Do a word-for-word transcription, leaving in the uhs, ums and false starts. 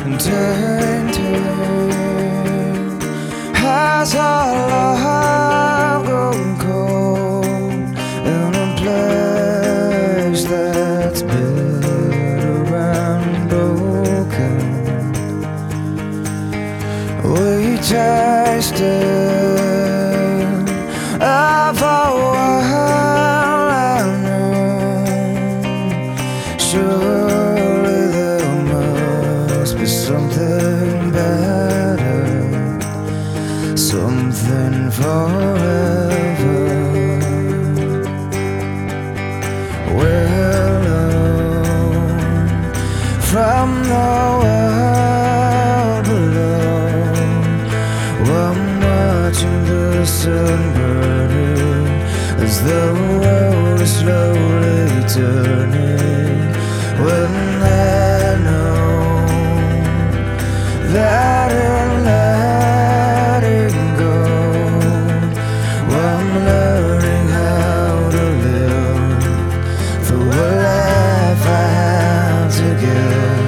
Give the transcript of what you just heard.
turn, turn. Has our love grown cold in a place that's built around broken? We tasted of our while I know. Surely there must be something better, something forever. We're alone from the world below. I'm watching the sun burning as the world is slowly turning. When I know that in letting go, I'm learning how to live the life I have to give.